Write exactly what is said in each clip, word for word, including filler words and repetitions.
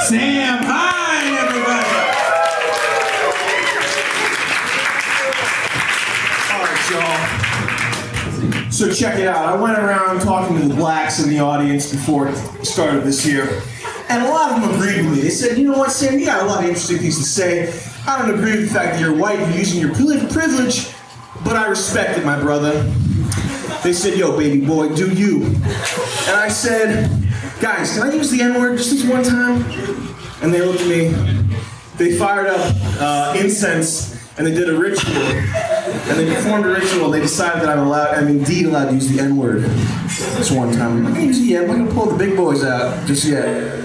Sam Hine, everybody. All right, y'all. So check it out. I went around talking to the blacks in the audience before it started this year, and a lot of them agreed with me. They said, you know what, Sam, you got a lot of interesting things to say. I don't agree with the fact that you're white and you're using your privilege, but I respect it, my brother. They said, yo, baby boy, do you. And I said, guys, can I use the N-word just this one time? And they looked at me. They fired up uh, incense, and they did a ritual. And they performed a ritual, and they decided that I'm allowed, I'm indeed allowed to use the N-word this one time. I'm not gonna use it yet. I'm not gonna pull the big boys out just yet.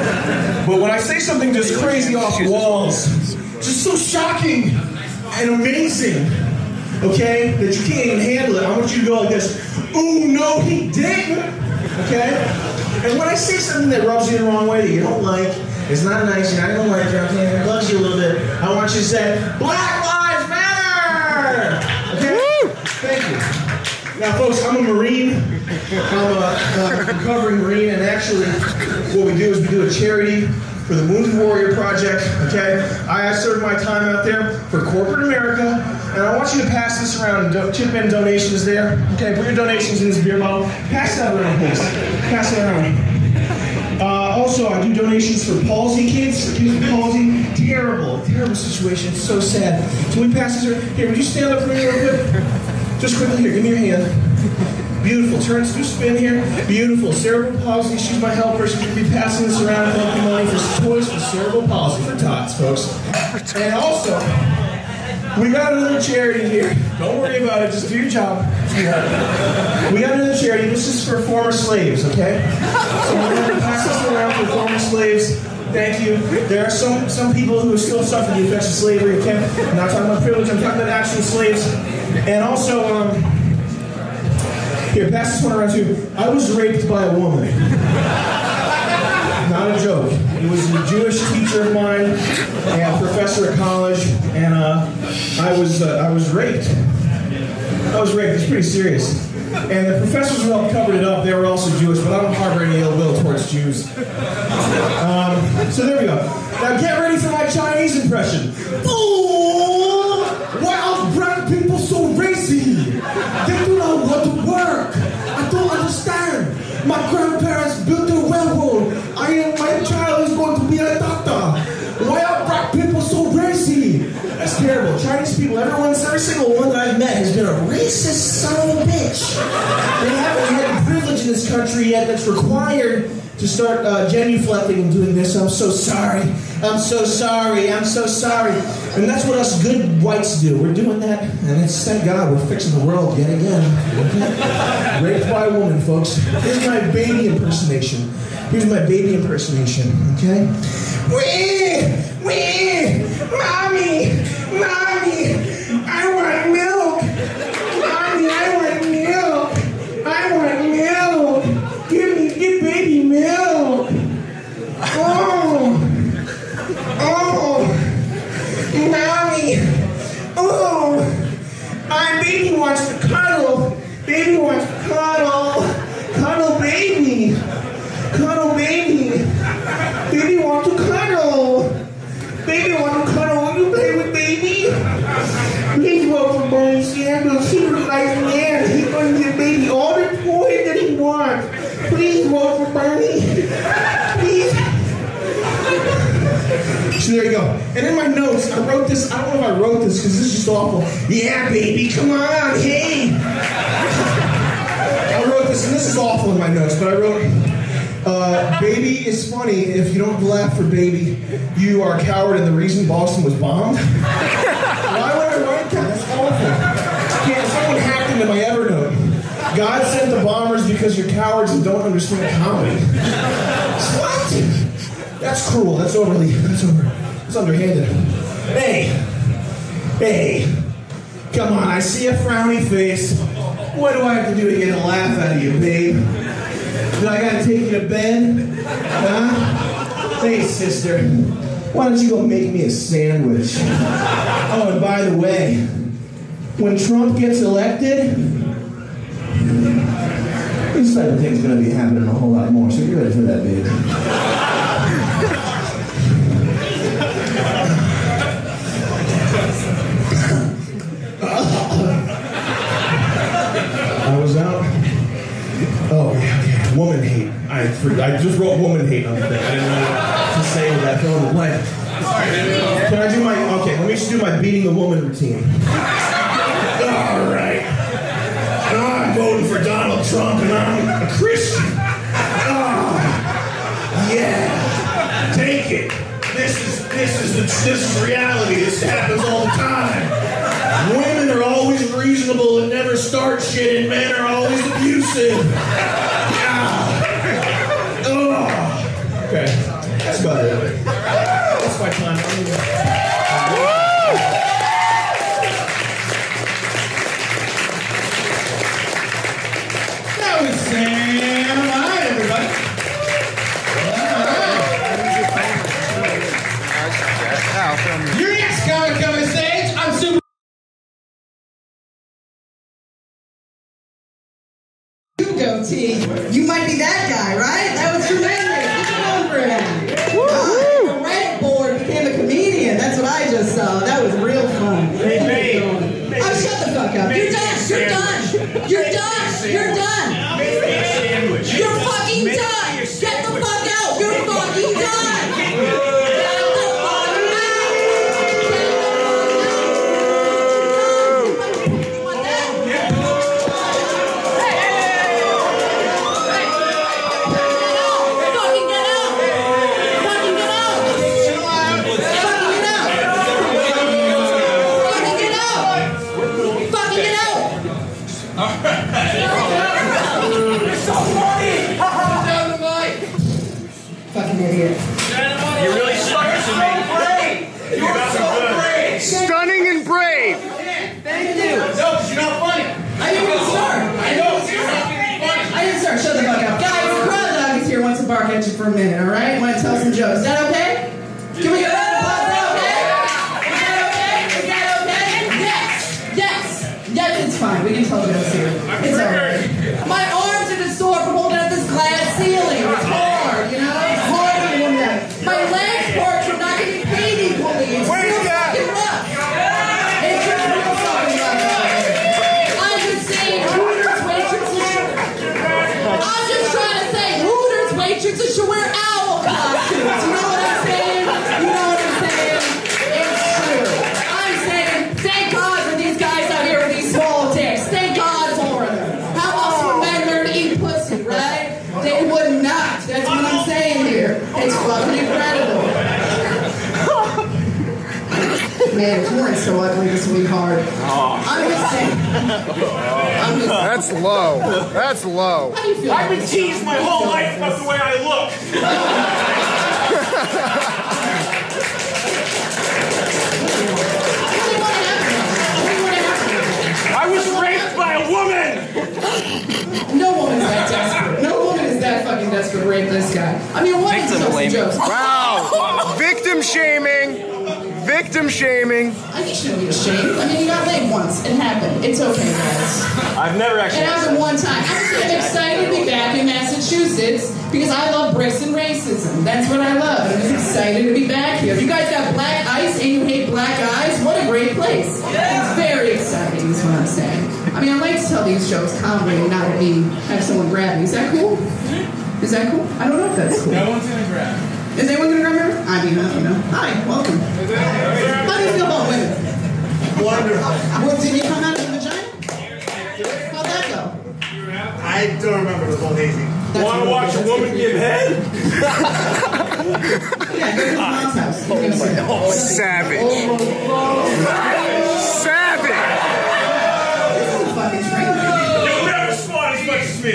But when I say something just crazy off the walls, just so shocking and amazing, okay, that you can't even handle it, I want you to go like this. Ooh, no, he didn't. Okay? And when I say something that rubs you the wrong way, that you don't like, it's not nice, and I don't like it, it bugs you a little bit, I want you to say, Black Lives Matter! Okay? Woo! Thank you. Now, folks, I'm a Marine. I'm a, a recovering Marine, and actually, what we do is we do a charity for the Wounded Warrior Project, okay? I served my time out there for corporate America, and I want you to pass this around. Do chip in donations there. Okay, put your donations in this beer bottle. Pass that around, please. Pass that around. Uh, also, I do donations for palsy kids, for kids with palsy. Terrible, terrible situation. It's so sad. Can we pass this around? Here, would you stand up for me real quick? Just quickly here, give me your hand. Beautiful. Turn, do spin here. Beautiful. Cerebral palsy. She's my helper. She's going to be passing this around, collecting money for toys for cerebral palsy, for tots, folks. And also, we got another charity here. Don't worry about it. Just do your job. We got another charity. This is for former slaves, okay? So we're going to pass this around for former slaves. Thank you. There are some, some people who still suffer the effects of slavery, okay? I'm not talking about privilege. I'm talking about actual slaves. And also, um... here, pass this one around too. I was raped by a woman. Not a joke. It was a Jewish teacher of mine and a professor at college, and uh, I was uh, I was raped. I was raped. It's pretty serious. And the professors who helped covered it up, they were also Jewish, but I don't harbor any ill will towards Jews. Um, so there we go. Now get ready for my Chinese impression. Oh, why are black people so racy? They do not want to work. I don't understand. My grandparents built a railroad. I am, my child is going to be a doctor. Why are black people so racy? That's terrible. Chinese people, everyone, every single one that I've met has been a racist son of a bitch. They haven't had the privilege in this country yet that's required to start uh, genuflecting and doing this. I'm so sorry. I'm so sorry. I'm so sorry. And that's what us good whites do. We're doing that, and it's, thank God, we're fixing the world yet again. Okay? Raped by a woman, folks. Here's my baby impersonation. Here's my baby impersonation, okay? Wee! Wee! Mommy! Mommy! I want milk! Mommy, I want milk! I want milk! Give me, give baby milk! Oh! Oh! Mommy! Oh! My baby wants to cuddle! Baby wants to cuddle! Cuddle baby! Cuddle baby! Baby wants to cuddle! Baby wants to cuddle! Will you play with baby? Please vote for Bernie Sanders. He looks like a man. He's going to give baby all the toys that he wants. Please vote for Bernie. Please. So there you go. And in my notes, I wrote this. I don't know if I wrote this because this is just awful. Yeah, baby, come on, hey. I wrote this, and this is awful in my notes, but I wrote, uh, baby is funny. If you don't laugh for baby, you are a coward and the reason Boston was bombed. Why would I write that? That's awful. Can't, someone hacked into my Evernote. God sent the bombers because you're cowards and don't understand comedy. What? That's cruel. That's overly. That's over. That's underhanded. Hey, hey, come on. I see a frowny face. What do I have to do to get a laugh out of you, babe? Do I gotta take you to bed? Huh? Hey, sister. Why don't you go make me a sandwich? Oh, and by the way, when Trump gets elected, this type of thing's gonna be happening a whole lot more. So get ready for that, babe. I just wrote woman hate on the thing. I didn't know what to say with that. Fill in the blank. Can I do my, okay, let me just do my beating the woman routine. All right. I'm voting for Donald Trump and I'm a Christian. Oh, yeah. Take it. This is, this is, the, this is reality. This happens all the time. Women are always reasonable and never start shit, and men are always abusive. Ah. Oh. Okay, that's about it. That's my time. That was Sam. All right, everybody. All right. Your next comic coming stage. I'm super. You might be that guy, right? That was tremendous. Keep going for him. Uh, the red board became a comedian. That's what I just saw. That was real fun. Hey, hey, oh, shut the fuck up. You're done. You're done. You're done. You're done. You're fucking done. Get the fuck out. You're fucking done. Get the fuck out. Fucking idiot. You really stuck it to me. You were so brave. Stunning and brave. Thank you. No, because you're not funny. I didn't even start. I know, you're not funny. I didn't start. Shut the fuck up. Guys, the crowd dog is here. Wants to bark at you for a minute, alright? Want to tell some jokes. Is that okay? Can we get a round of applause? Is that okay? Is that okay? Is that okay? Yes. Yes. Yes, it's fine. We can tell jokes here. It's alright. My arms are just sore from holding up this glass ceiling. It's hard, you know? It's hard to do that. My legs hurt from not getting paid equally. It's real fucking rough. It's just real fucking rough. I'm just saying, Hooters waitresses should... I'm just trying to say, Hooters waitresses should wear owl costumes. You know what I'm saying? You know what I'm saying? It's true. I'm saying, thank God for these guys out here with these small dicks. Thank God for them. How else would men learn to eat pussy, right? They would not. That's what I'm saying here. It's fucking incredible. Man, porn's so ugly this week hard. I'm just saying. I'm just That's low. That's low. How do you feel? I've been teased my whole life about the way I look. I was raped by a woman! No woman's that desperate. No woman is that fucking desperate to rape this guy. I mean, what is some jokes? Wow. Victim shaming. Victim shaming. I think you shouldn't be ashamed. I mean, you got laid once. It happened. It's okay, guys. I've never It actually... happened one time. I'm excited to be back in Massachusetts because I love bricks and racism. That's what I love. I'm just excited to be back here. If you guys got black ice and you hate black eyes, what a great place. It's very exciting is what I'm saying. I mean, I like to tell these jokes calmly and not be, have someone grab me. Is that cool? Is that cool? I don't know if that's cool. No one's gonna grab. Is anyone gonna grab me? I mean, you know. Hi, welcome. How do you feel about women? Wonderful. Well, did you come out of the vagina? How'd that go? I don't remember. It was all hazy. That's Want to really watch good. a woman give head? Yeah, go to the mom's house. You're gonna see that. Savage. Savage. This is a fucking train. You'll never spawn as much as me.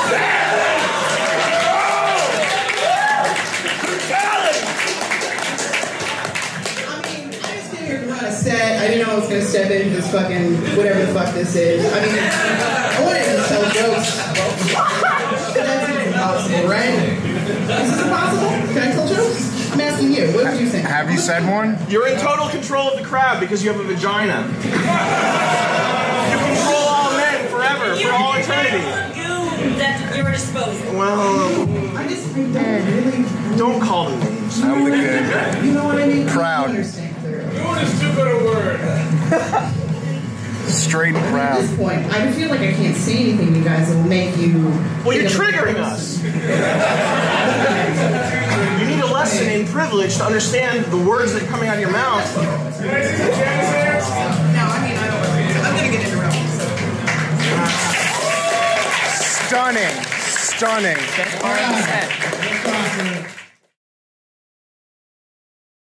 I mean, I just came here to run a set. I didn't know I was gonna step into this fucking whatever the fuck this is. I mean, I wanted to tell jokes. But that's impossible, right? Is this impossible? Can I tell jokes? I'm asking you. What did you think? Have you said one? You're in total control of the crowd because you have a vagina. You control all men forever, for all eternity. That's at your disposal. Well, I just I don't really. don't call them names. I'm the kid. You know what I mean? Proud. I understand clearly. Doing is too good a word. Straight and At proud. this point, I feel like I can't say anything, you guys, that will make you. Well, you're think of a triggering person. us. You need a lesson in privilege to understand the words that are coming out of your mouth. No, I mean, I don't really. I'm gonna get interrupted. Stunning. Stunning. All right.